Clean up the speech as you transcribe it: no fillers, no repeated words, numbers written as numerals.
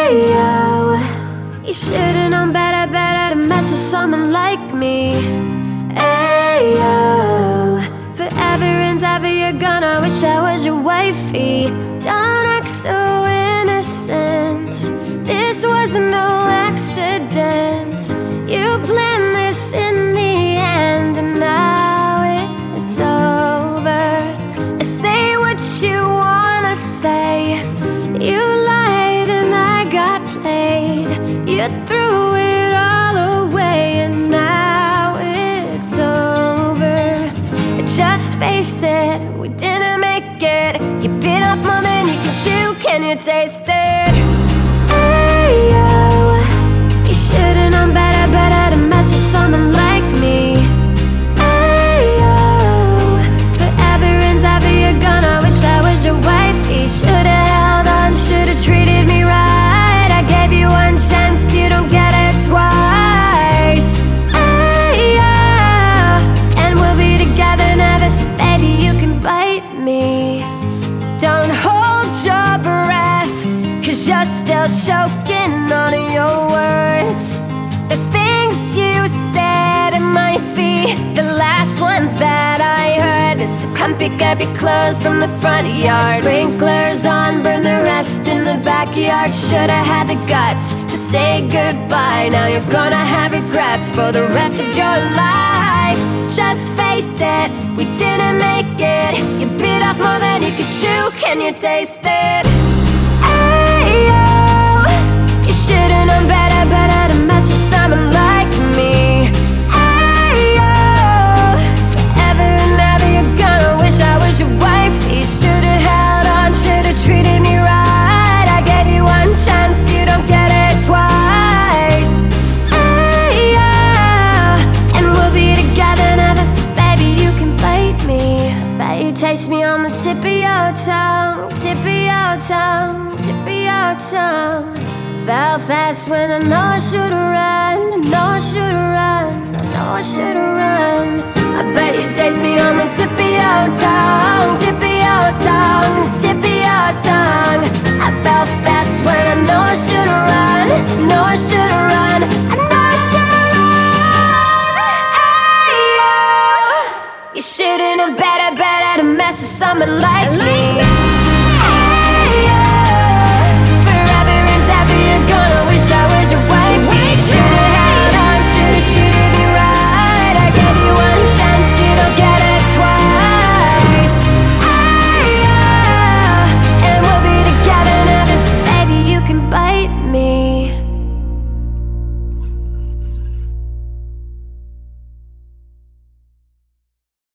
yo, you should've known better to mess with someone like me. Ayo, forever and ever you're gonna wish I was your wifey. Don't act so innocent, this was no accident. You planned this in the end, and now it's over. Say what you wanna say. You lied and I got played. You threw it all away, and now it's over. Just face it, we didn't make it. You bit off more than you can chew, can you taste it? Ayo, you should've known better to mess with someone like me. Ayo, forever and ever you're gonna wish I was your wifey. Should've held on, should've treated me right. I gave you one chance, you don't get it twice. Ayo, and we'll be together never, so baby you can bite me. Don't hold your breath, 'cause you're still choking on your words. Those things you said, it might be the last ones that I heard. So come pick up your clothes from the front yard. Sprinklers on, burn the rest in the backyard. Should've had the guts to say goodbye. Now you're gonna have regrets for the rest of your life. Just face it, we didn't make it. You bit off more than you could chew, can you taste it? Ayo, you should've known better to mess with someone like me. Ayo, forever and ever you're gonna wish I was your wife. You should've held on, should've treated me right. I gave you one chance, you don't get it twice. Ayo, and we'll be together never, so baby you can bite me. Bet you taste me on the tip of your tongue, tip of your tongue, tip of your tongue. Fell fast when I know I should've run, I know I should've run, I know I should've run. I bet you taste me on the tip of your tongue, tip of your tongue, tip of your tongue. I fell fast when I know I should've run, know I should've run, I know I should've run. Ayo, you should've known better to mess with someone like